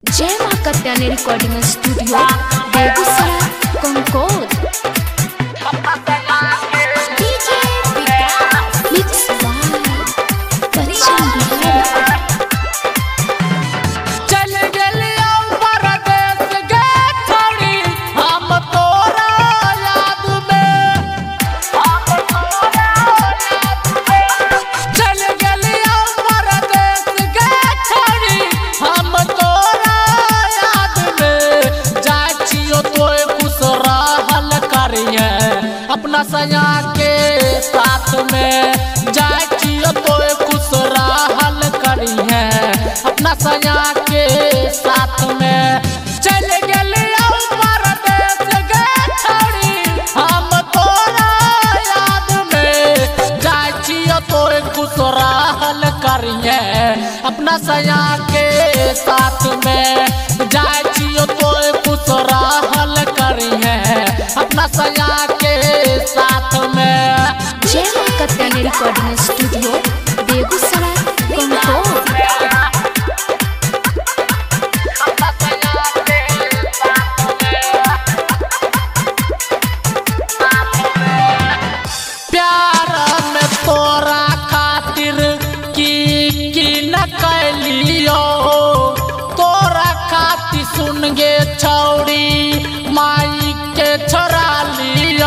जय मां Katyani recording studio Begusarai Kankod. DJ Vikas mix by Bachchan Bihari. चल गेलियो परदेस गे छोड़ी हम तोरा याद में, चल गेलियो परदेस गे छोड़ी हम तोरा याद में। जाचियो तोय खुश रहल करिए अपना सया के साथ में, जाचियो तोय खुश रहल करिए अपना सया के साथ में। चल गेलियो परदेस गे छोड़ी हम तोरा याद में, जाचियो तोय खुश रहल करिए अपना सया के साथ में, जाचियो तोय खुश रहल करिए अपना सया के साथ में। जय मां कत्यानी रिकॉर्डिंग स्टूडियो बेगूसराय कंकोद। प्यार में तोरा खातिर की न कैलियो, तोरा खातिर सुन गे छौड़ी माई के छोड़ा लियो,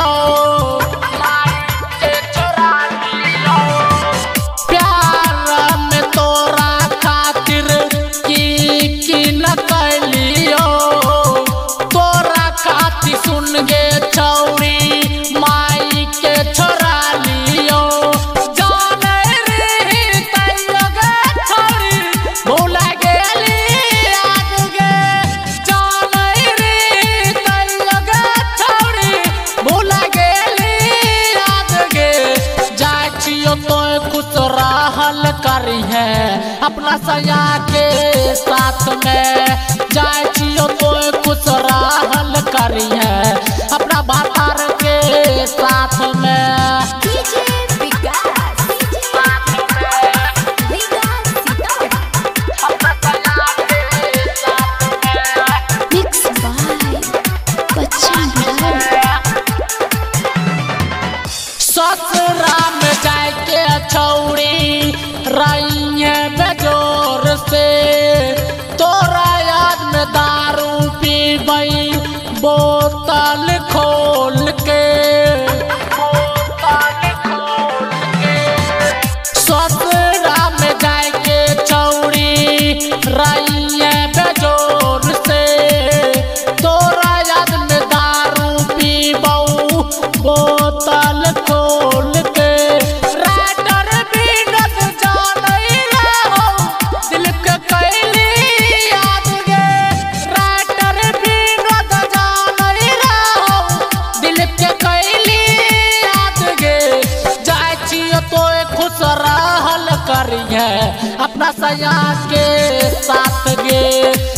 प्यार में तोरा खातिर की न कैलियो, तोरा खातिर सुन गे छौड़ी माई के छोड़ा लियो। जाने रे तैयो गे छौड़ी भूला गेली याद गे, जाने रे तैयो गे छौड़ी भूला गेली याद गे। जाचियो तोय खुश रहल करिए अपना सया के साथ में, जाचियो तोय खुश रहल करिए अपना भातार के साथ में। DJ Vikas mix by Bachchan Bihari. ससुरा में जाके छौड़ी रहिए बेजोर से, तोरा याद में दारू पीबई बोतल खोल के, ससुरा में जाके छौड़ी रहिए बेजोर से, तोरा याद में दारू पीबऊ बोतल खोल के। राइटर बिनत जानई रहो दिल के कैली याद गे, राइटर बिनत जानई रहो दिल के कैली याद गे। जाचियो तोय खुश रहल करिए अपना सया के साथ गे,